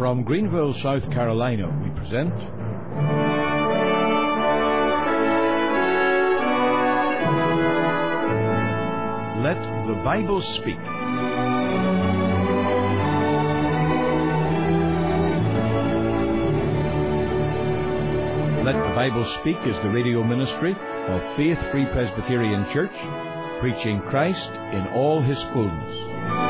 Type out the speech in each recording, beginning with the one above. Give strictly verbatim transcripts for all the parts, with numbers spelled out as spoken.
From Greenville, South Carolina, we present Let the Bible Speak. Let the Bible Speak is the radio ministry of Faith Free Presbyterian Church, preaching Christ in all His fullness.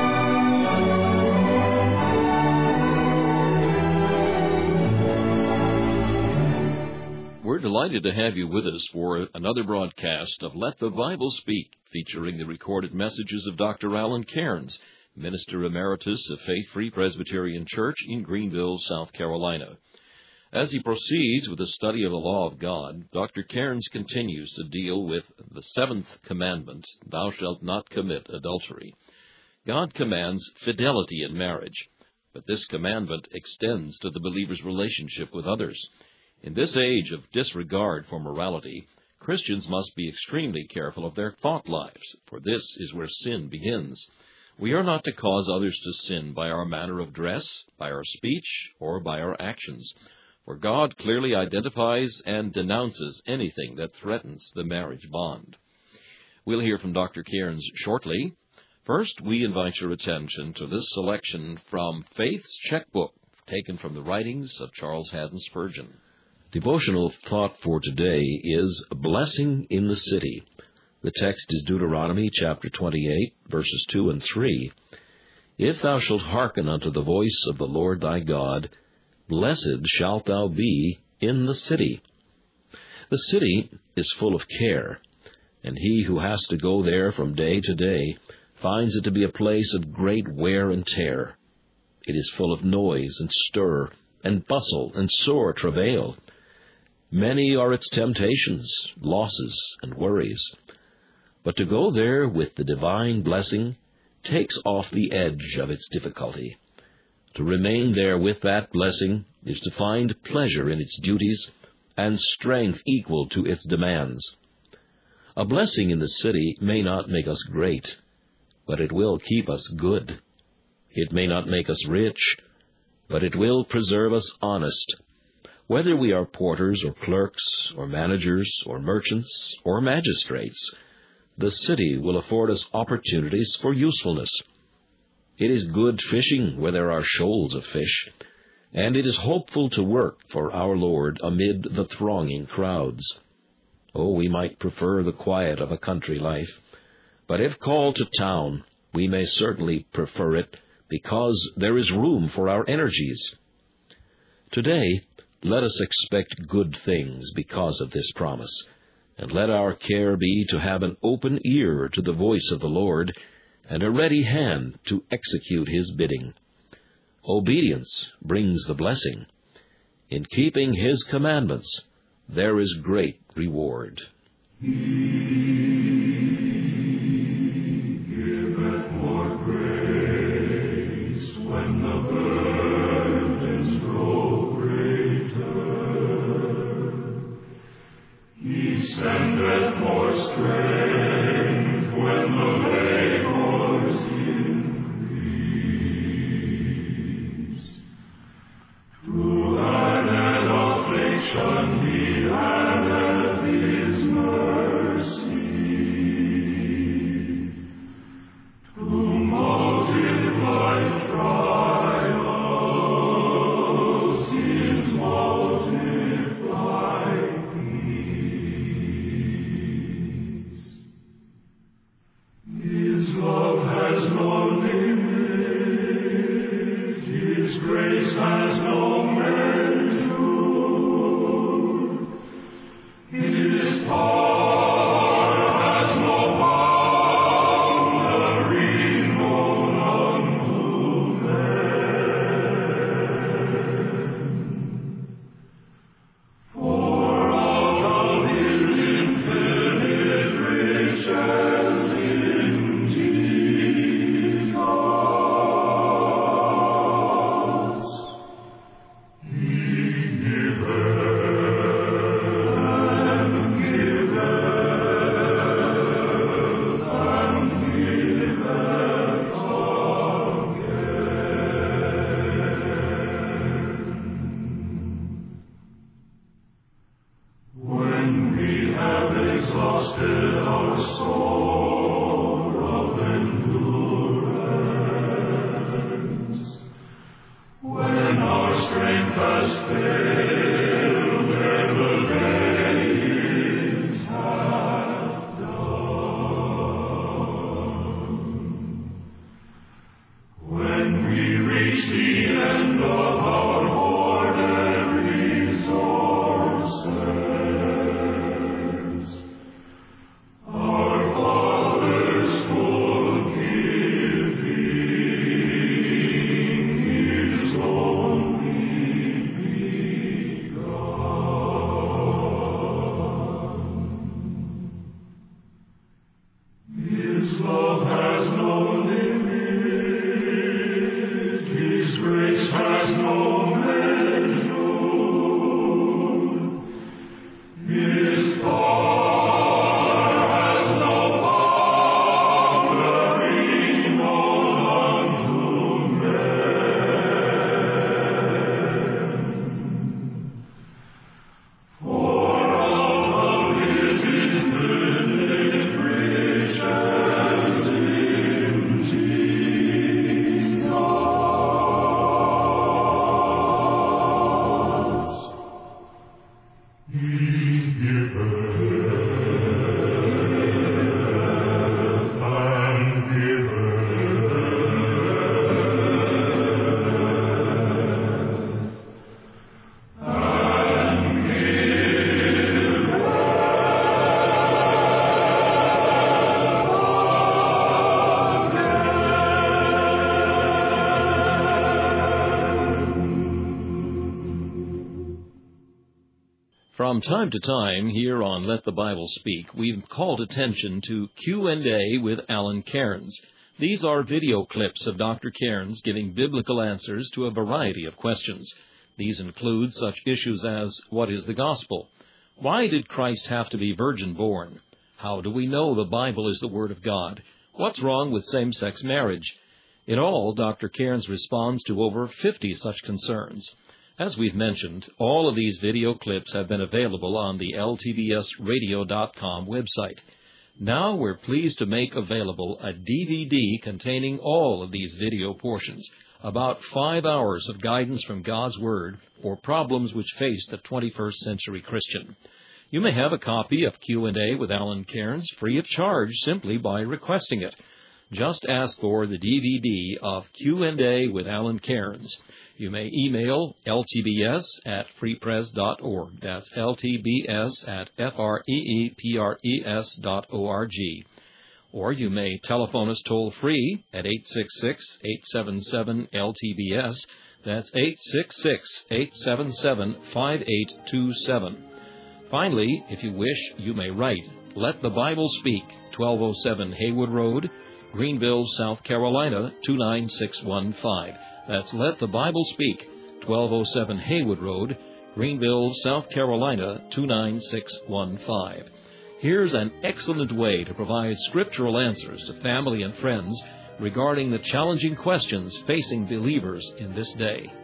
We're delighted to have you with us for another broadcast of Let the Bible Speak, featuring the recorded messages of Doctor Alan Cairns, Minister Emeritus of Faith Free Presbyterian Church in Greenville, South Carolina. As he proceeds with the study of the law of God, Doctor Cairns continues to deal with the seventh commandment, thou shalt not commit adultery. God commands fidelity in marriage, but this commandment extends to the believer's relationship with others. In this age of disregard for morality, Christians must be extremely careful of their thought lives, for this is where sin begins. We are not to cause others to sin by our manner of dress, by our speech, or by our actions, for God clearly identifies and denounces anything that threatens the marriage bond. We'll hear from Doctor Cairns shortly. First, we invite your attention to this selection from Faith's Checkbook, taken from the writings of Charles Haddon Spurgeon. Devotional thought for today is blessing in the city. The text is Deuteronomy chapter twenty-eight, verses two and three. If thou shalt hearken unto the voice of the Lord thy God, blessed shalt thou be in the city. The city is full of care, and he who has to go there from day to day finds it to be a place of great wear and tear. It is full of noise and stir and bustle and sore travail. Many are its temptations, losses, and worries. But to go there with the divine blessing takes off the edge of its difficulty. To remain there with that blessing is to find pleasure in its duties and strength equal to its demands. A blessing in the city may not make us great, but it will keep us good. It may not make us rich, but it will preserve us honest. Whether we are porters or clerks or managers or merchants or magistrates, the city will afford us opportunities for usefulness. It is good fishing where there are shoals of fish, and it is hopeful to work for our Lord amid the thronging crowds. Oh, we might prefer the quiet of a country life, but if called to town, we may certainly prefer it because there is room for our energies. Today, let us expect good things because of this promise, and let our care be to have an open ear to the voice of the Lord and a ready hand to execute His bidding. Obedience brings the blessing. In keeping His commandments, there is great reward. Sendeth more strength when the labors increase. Through an affliction He addeth His mercy, to multiply trials, His multiplied His love has no limit, His grace has no measure, His power has no boundary known unto men. For out of His infinite riches strength has failed, and the days have done. When we reach the end of our hoarded resources, our Father's forgiving is only begun. His love has no limit, His grace has no measure, His power has no boundary known unto men. For out of His infinite riches in Jesus, He giveth and giveth and From time to time here on Let the Bible Speak, we've called attention to Q and A with Alan Cairns. These are video clips of Doctor Cairns giving biblical answers to a variety of questions. These include such issues as, what is the gospel? Why did Christ have to be virgin-born? How do we know the Bible is the Word of God? What's wrong with same-sex marriage? In all, Doctor Cairns responds to over fifty such concerns. As we've mentioned, all of these video clips have been available on the L T B S radio dot com website. Now we're pleased to make available a D V D containing all of these video portions, about five hours of guidance from God's Word for problems which face the twenty-first century Christian. You may have a copy of Q and A with Alan Cairns free of charge simply by requesting it. Just ask for the D V D of Q and A with Alan Cairns. You may email L T B S at free pres dot org. That's L T B S at F R E E P R E S dot O R G. Or you may telephone us toll-free at eight six six, eight seven seven, L T B S. That's eight six six, eight seven seven, five eight two seven. Finally, if you wish, you may write Let the Bible Speak, twelve oh seven Haywood Road, Greenville, South Carolina, two nine six one five. That's Let the Bible Speak, twelve oh seven Haywood Road, Greenville, South Carolina, two nine six one five. Here's an excellent way to provide scriptural answers to family and friends regarding the challenging questions facing believers in this day.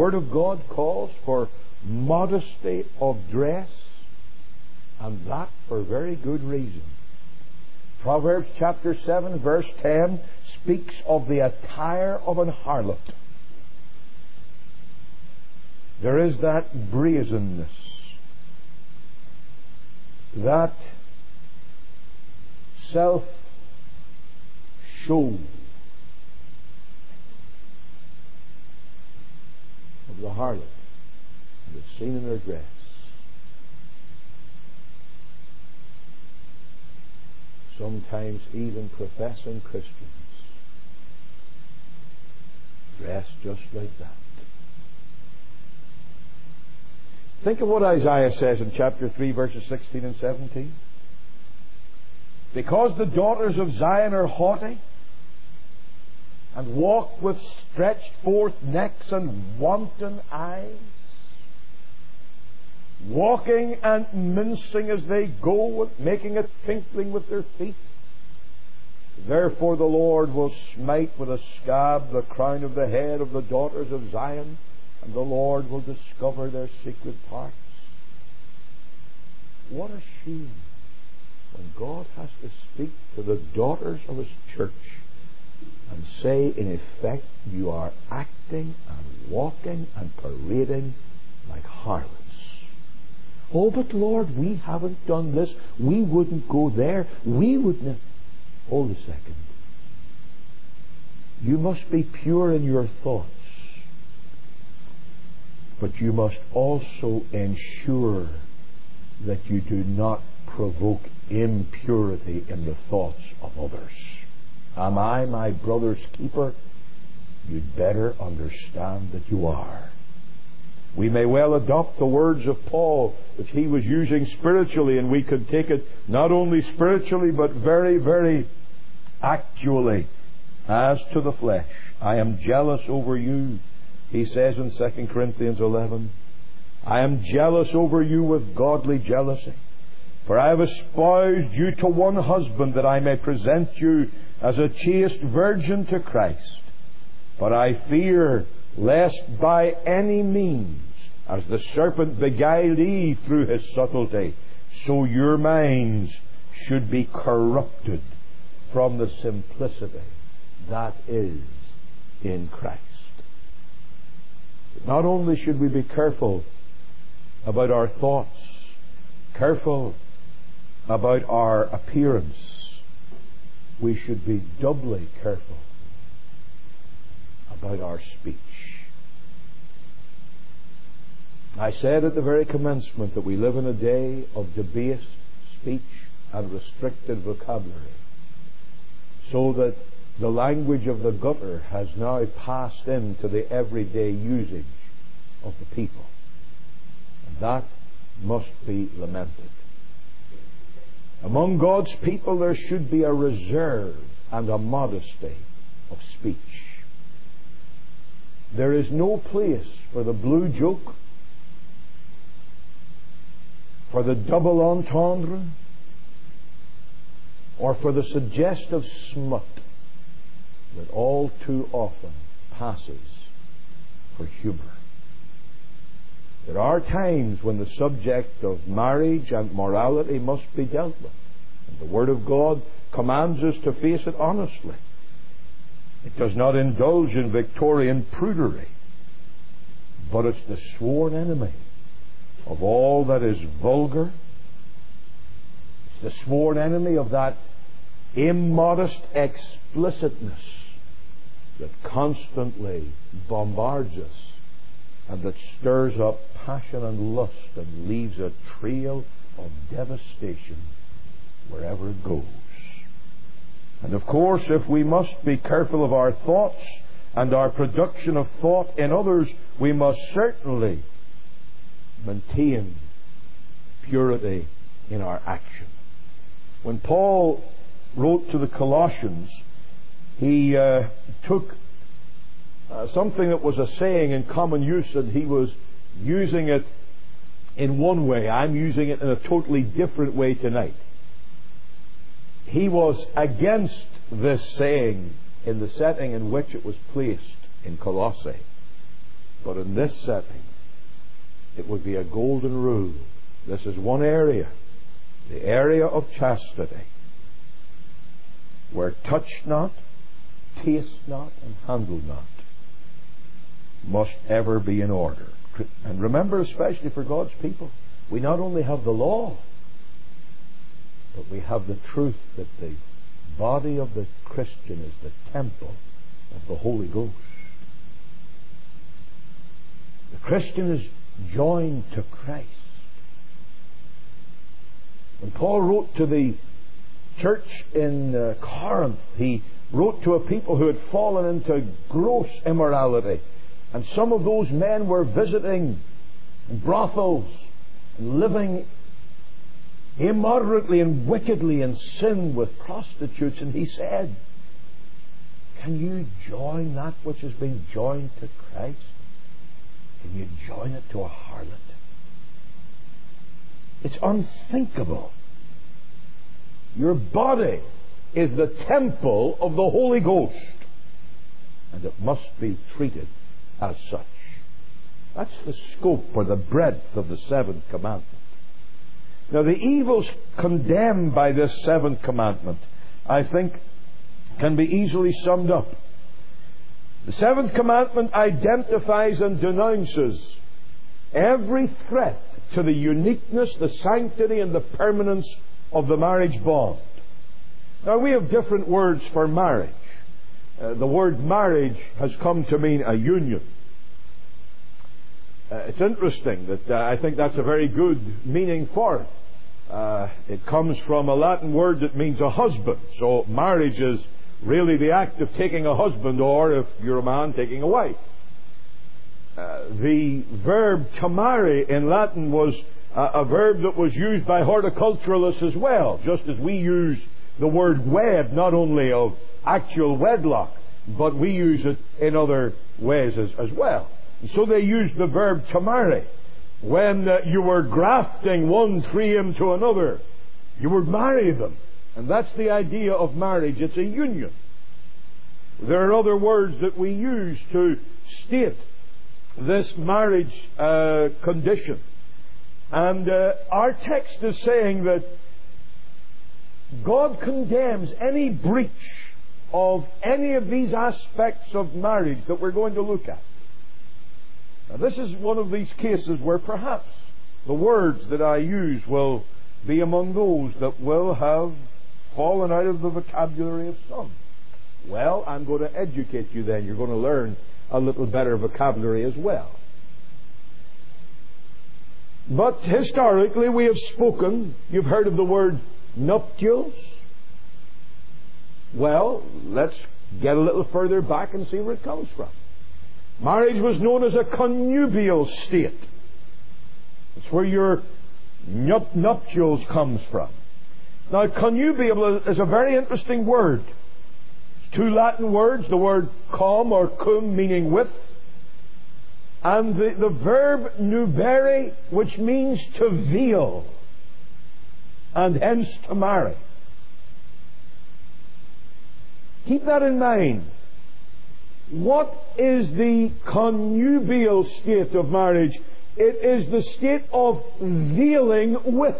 Word of God calls for modesty of dress, and that for very good reason. Proverbs chapter seven verse ten speaks of the attire of an harlot. There is that brazenness, that self-show of the harlot that is seen in her dress. Sometimes even professing Christians dress just like that. Think of what Isaiah says in chapter three, verses sixteen and seventeen. Because the daughters of Zion are haughty, and walk with stretched forth necks and wanton eyes, walking and mincing as they go, making a tinkling with their feet. Therefore the Lord will smite with a scab the crown of the head of the daughters of Zion, and the Lord will discover their secret parts. What a shame when God has to speak to the daughters of His church and say, in effect, you are acting and walking and parading like harlots. Oh, but Lord, we haven't done this. We wouldn't go there. We wouldn't. Hold a second. You must be pure in your thoughts, but you must also ensure that you do not provoke impurity in the thoughts of others. Am I my brother's keeper? You'd better understand that you are. We may well adopt the words of Paul, which he was using spiritually, and we could take it not only spiritually, but very, very actually. As to the flesh, I am jealous over you, he says in Second Corinthians eleven. I am jealous over you with godly jealousy. For I have espoused you to one husband, that I may present you as a chaste virgin to Christ. But I fear lest by any means, as the serpent beguiled Eve through his subtlety, so your minds should be corrupted from the simplicity that is in Christ. Not only should we be careful about our thoughts, careful about our appearance, we should be doubly careful about our speech. I said at the very commencement that we live in a day of debased speech and restricted vocabulary, so that the language of the gutter has now passed into the everyday usage of the people. And that must be lamented. Among God's people there should be a reserve and a modesty of speech. There is no place for the blue joke, for the double entendre, or for the suggestive smut that all too often passes for humour. There are times when the subject of marriage and morality must be dealt with, and the Word of God commands us to face it honestly. It does not indulge in Victorian prudery, but it's the sworn enemy of all that is vulgar. It's the sworn enemy of that immodest explicitness that constantly bombards us and that stirs up passion and lust and leaves a trail of devastation wherever it goes. And of course, if we must be careful of our thoughts and our production of thought in others, we must certainly maintain purity in our action. When Paul wrote to the Colossians, he uh, took uh, something that was a saying in common use, and he was using it in one way. I'm using it in a totally different way tonight. He was against this saying in the setting in which it was placed in Colossae. But in this setting, it would be a golden rule. This is one area, the area of chastity, where touch not, taste not, and handle not must ever be in order. And remember, especially for God's people, we not only have the law, but we have the truth that the body of the Christian is the temple of the Holy Ghost. The Christian is joined to Christ. When Paul wrote to the church in uh, Corinth, he wrote to a people who had fallen into gross immorality. And some of those men were visiting brothels and living immoderately and wickedly in sin with prostitutes. And he said, can you join that which has been joined to Christ? Can you join it to a harlot? It's unthinkable. Your body is the temple of the Holy Ghost, and it must be treated as such. That's the scope or the breadth of the seventh commandment. Now, the evils condemned by this seventh commandment, I think, can be easily summed up. The seventh commandment identifies and denounces every threat to the uniqueness, the sanctity, and the permanence of the marriage bond. Now, we have different words for marriage. Uh, the word marriage has come to mean a union. Uh, it's interesting that uh, I think that's a very good meaning for it. Uh, it comes from a Latin word that means a husband. So marriage is really the act of taking a husband, or if you're a man, taking a wife. Uh, the verb to marry in Latin was uh, a verb that was used by horticulturalists as well, just as we use the word wed, not only of actual wedlock, but we use it in other ways as, as well. And so they used the verb to marry. When uh, you were grafting one tree into another, you would marry them. And that's the idea of marriage. It's a union. There are other words that we use to state this marriage uh, condition. And uh, our text is saying that God condemns any breach of any of these aspects of marriage that we're going to look at. Now, this is one of these cases where perhaps the words that I use will be among those that will have fallen out of the vocabulary of some. Well, I'm going to educate you then. You're going to learn a little better vocabulary as well. But historically we have spoken, you've heard of the word nuptials. Well, let's get a little further back and see where it comes from. Marriage was known as a connubial state. It's where your nup- nuptials comes from. Now, connubial is a very interesting word. It's two Latin words, the word cum or cum, meaning with, and the, the verb nubere, which means to veil, and hence to marry. Keep that in mind. What is the connubial state of marriage? It is the state of veiling with.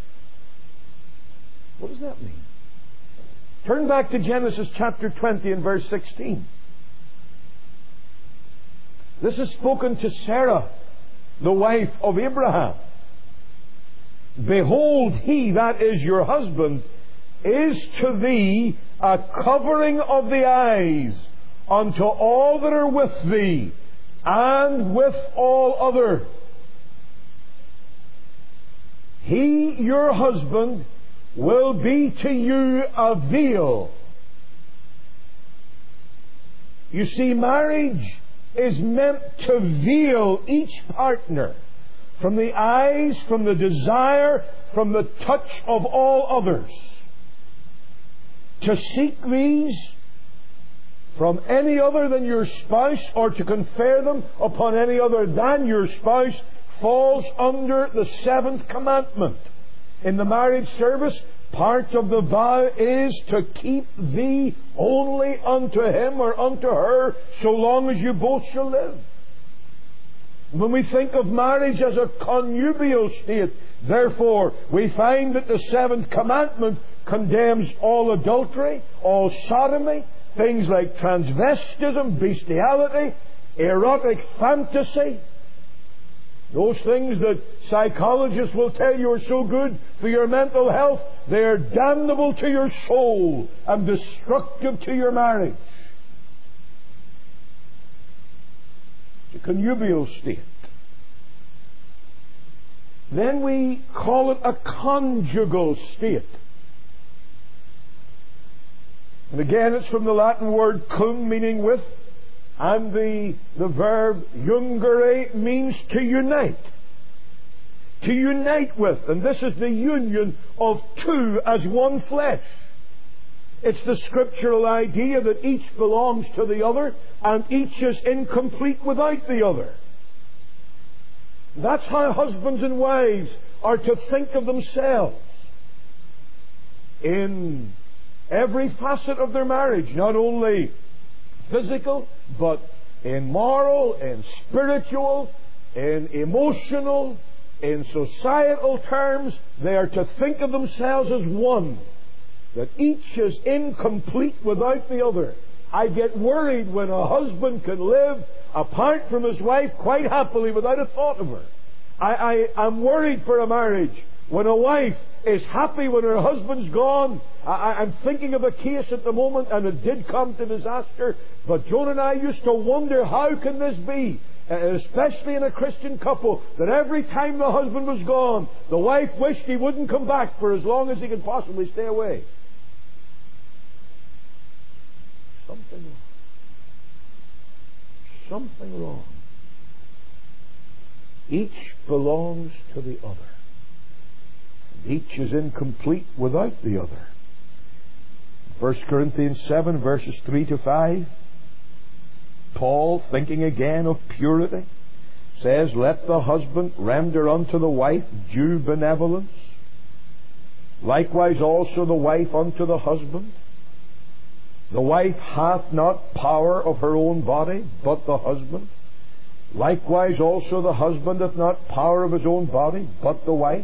What does that mean? Turn back to Genesis chapter twenty and verse sixteen. This is spoken to Sarah, the wife of Abraham. Behold, he, that is your husband, is to thee a covering of the eyes unto all that are with thee, and with all other. He, your husband, will be to you a veil. You see, marriage is meant to veil each partner from the eyes, from the desire, from the touch of all others. To seek these from any other than your spouse, or to confer them upon any other than your spouse, falls under the seventh commandment. In the marriage service, part of the vow is to keep thee only unto him or unto her so long as you both shall live. When we think of marriage as a connubial state, therefore, we find that the seventh commandment condemns all adultery, all sodomy, things like transvestism, bestiality, erotic fantasy. Those things that psychologists will tell you are so good for your mental health, they are damnable to your soul and destructive to your marriage. It's a connubial state. Then we call it a conjugal state. And again, it's from the Latin word cum, meaning with, and the, the verb jungere means to unite. To unite with. And this is the union of two as one flesh. It's the scriptural idea that each belongs to the other and each is incomplete without the other. That's how husbands and wives are to think of themselves in every facet of their marriage, not only physical, but in moral, in spiritual, in emotional, in societal terms. They are to think of themselves as one, that each is incomplete without the other. I get worried when a husband can live apart from his wife quite happily without a thought of her. I, I, I'm worried for a marriage when a wife is happy when her husband's gone. I, I'm thinking of a case at the moment, and it did come to disaster. But Joan and I used to wonder, how can this be, especially in a Christian couple, that every time the husband was gone, the wife wished he wouldn't come back for as long as he could possibly stay away. Something wrong. Something wrong. Each belongs to the other. Each is incomplete without the other. First Corinthians seven, verses three to five, Paul, thinking again of purity, says, "Let the husband render unto the wife due benevolence, likewise also the wife unto the husband. The wife hath not power of her own body, but the husband. Likewise also the husband hath not power of his own body, but the wife.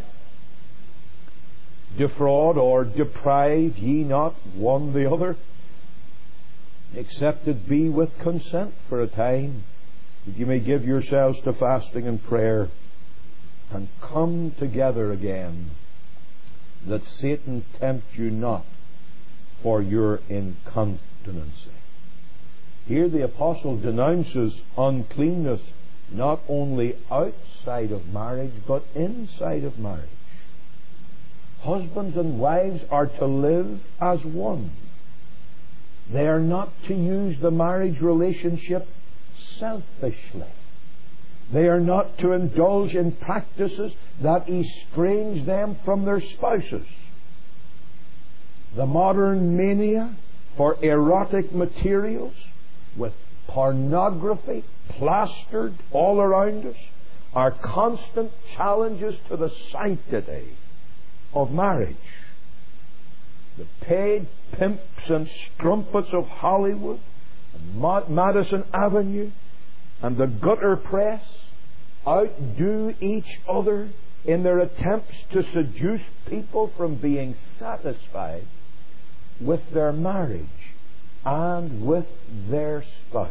Defraud or deprive ye not one the other, except it be with consent for a time, that you may give yourselves to fasting and prayer, and come together again, that Satan tempt you not for your incontinency." Here the apostle denounces uncleanness not only outside of marriage, but inside of marriage. Husbands and wives are to live as one. They are not to use the marriage relationship selfishly. They are not to indulge in practices that estrange them from their spouses. The modern mania for erotic materials, with pornography plastered all around us, are constant challenges to the sanctity of marriage. The paid pimps and strumpets of Hollywood, and Madison Avenue, and the gutter press outdo each other in their attempts to seduce people from being satisfied with their marriage and with their spouse.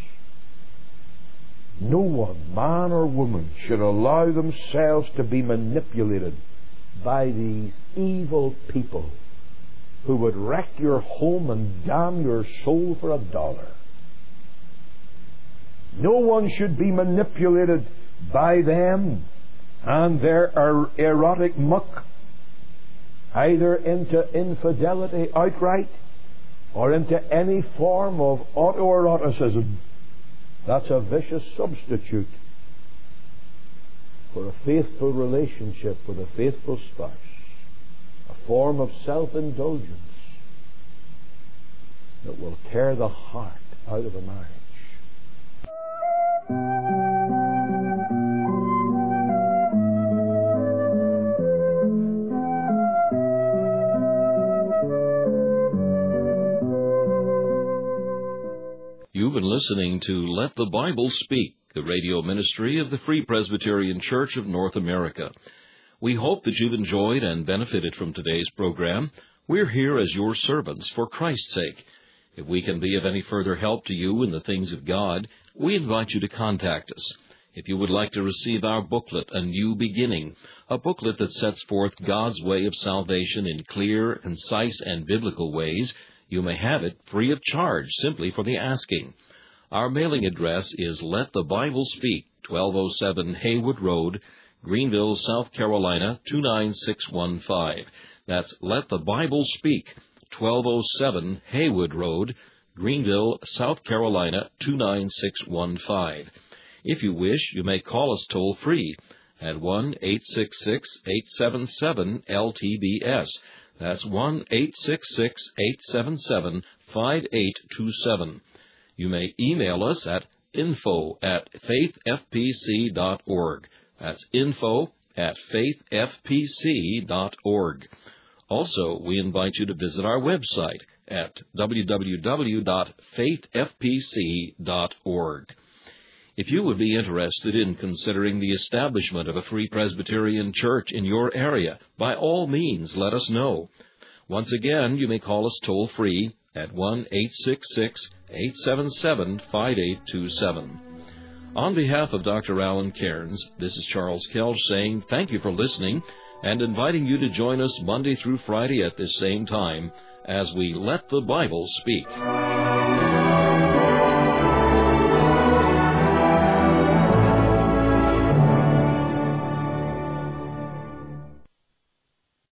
No one, man or woman, should allow themselves to be manipulated by these evil people who would wreck your home and damn your soul for a dollar. No one should be manipulated by them and their er- erotic muck, either into infidelity outright or into any form of autoeroticism. That's a vicious substitute for a faithful relationship with a faithful spouse. A form of self-indulgence that will tear the heart out of a marriage. You've been listening to Let the Bible Speak, the radio ministry of the Free Presbyterian Church of North America. We hope that you've enjoyed and benefited from today's program. We're here as your servants for Christ's sake. If we can be of any further help to you in the things of God, we invite you to contact us. If you would like to receive our booklet, A New Beginning, a booklet that sets forth God's way of salvation in clear, concise, and biblical ways, you may have it free of charge simply for the asking. Our mailing address is Let the Bible Speak, twelve oh seven Haywood Road, Greenville, South Carolina, two nine six one five. That's Let the Bible Speak, twelve oh seven Haywood Road, Greenville, South Carolina, two nine six one five. If you wish, you may call us toll-free at one eight six six, eight seven seven, L T B S. That's one eight six six, eight seven seven, five eight two seven. You may email us at info at faith f p c dot org. That's info at faith f p c dot org. Also, we invite you to visit our website at w w w dot faith f p c dot org. If you would be interested in considering the establishment of a Free Presbyterian Church in your area, by all means, let us know. Once again, you may call us toll-free at one eight six six, eight seven seven, five eight two seven. On behalf of Doctor Alan Cairns, this is Charles Kelch saying thank you for listening and inviting you to join us Monday through Friday at this same time as we Let the Bible Speak.